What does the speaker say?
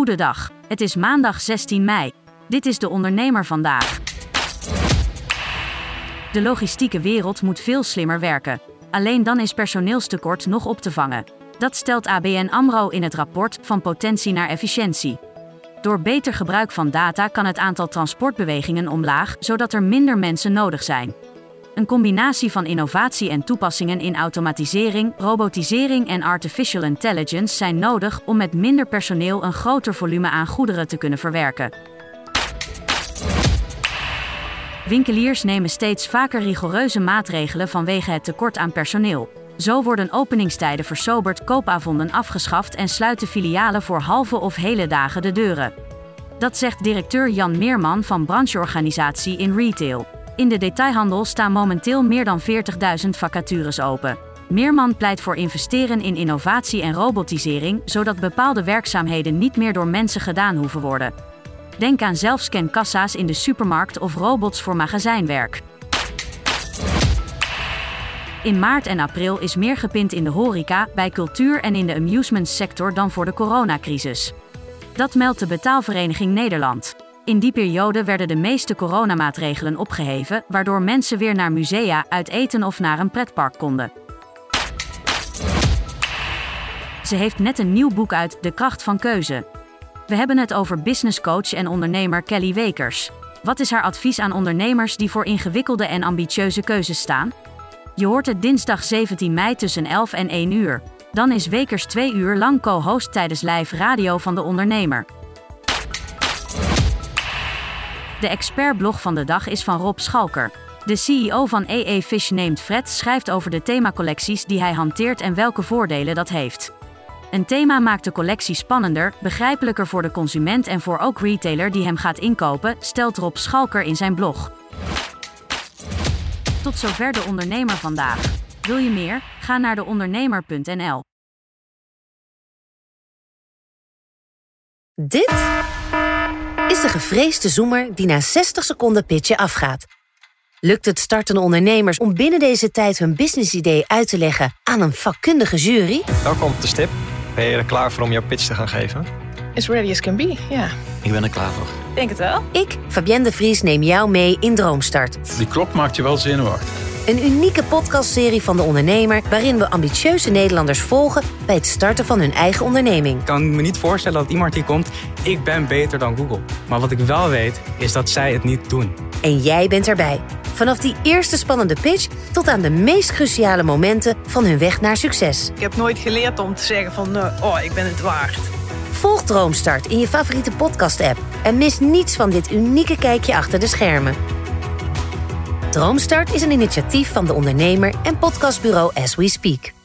Goedendag, het is maandag 16 mei. Dit is de ondernemer vandaag. De logistieke wereld moet veel slimmer werken. Alleen dan is personeelstekort nog op te vangen. Dat stelt ABN AMRO in het rapport Van potentie naar efficiëntie. Door beter gebruik van data kan het aantal transportbewegingen omlaag, zodat er minder mensen nodig zijn. Een combinatie van innovatie en toepassingen in automatisering, robotisering en artificial intelligence zijn nodig om met minder personeel een groter volume aan goederen te kunnen verwerken. Winkeliers nemen steeds vaker rigoureuze maatregelen vanwege het tekort aan personeel. Zo worden openingstijden versoberd, koopavonden afgeschaft en sluiten filialen voor halve of hele dagen de deuren. Dat zegt directeur Jan Meerman van brancheorganisatie in retail. In de detailhandel staan momenteel meer dan 40.000 vacatures open. Meerman pleit voor investeren in innovatie en robotisering, zodat bepaalde werkzaamheden niet meer door mensen gedaan hoeven worden. Denk aan zelfscankassa's in de supermarkt of robots voor magazijnwerk. In maart en april is meer gepind in de horeca, bij cultuur en in de amusementsector dan voor de coronacrisis. Dat meldt de Betaalvereniging Nederland. In die periode werden de meeste coronamaatregelen opgeheven, waardoor mensen weer naar musea, uit eten of naar een pretpark konden. Ze heeft net een nieuw boek uit, De kracht van keuze. We hebben het over businesscoach en ondernemer Kelly Wekers. Wat is haar advies aan ondernemers die voor ingewikkelde en ambitieuze keuzes staan? Je hoort het dinsdag 17 mei tussen 11 en 1 uur. Dan is Wekers 2 uur lang co-host tijdens Live Radio van de Ondernemer. De expertblog van de dag is van Rob Schalker. De CEO van EE Fish Named Fred schrijft over de themacollecties die hij hanteert en welke voordelen dat heeft. Een thema maakt de collectie spannender, begrijpelijker voor de consument en voor ook retailer die hem gaat inkopen, stelt Rob Schalker in zijn blog. Tot zover de ondernemer vandaag. Wil je meer? Ga naar deondernemer.nl. Dit is de gevreesde zoemer die na 60 seconden pitchen afgaat. Lukt het startende ondernemers om binnen deze tijd hun businessidee uit te leggen aan een vakkundige jury? Welkom op de stip. Ben je er klaar voor om jouw pitch te gaan geven? As ready as can be, ja. Ik ben er klaar voor. Denk het wel. Ik, Fabienne de Vries, neem jou mee in Droomstart. Die klok maakt je wel zenuwachtig. Een unieke podcastserie van De Ondernemer, waarin we ambitieuze Nederlanders volgen bij het starten van hun eigen onderneming. Ik kan me niet voorstellen dat iemand hier komt, ik ben beter dan Google. Maar wat ik wel weet, is dat zij het niet doen. En jij bent erbij. Vanaf die eerste spannende pitch tot aan de meest cruciale momenten van hun weg naar succes. Ik heb nooit geleerd om te zeggen van, ik ben het waard. Volg Droomstart in je favoriete podcast-app en mis niets van dit unieke kijkje achter de schermen. Droomstart is een initiatief van De Ondernemer en podcastbureau As We Speak.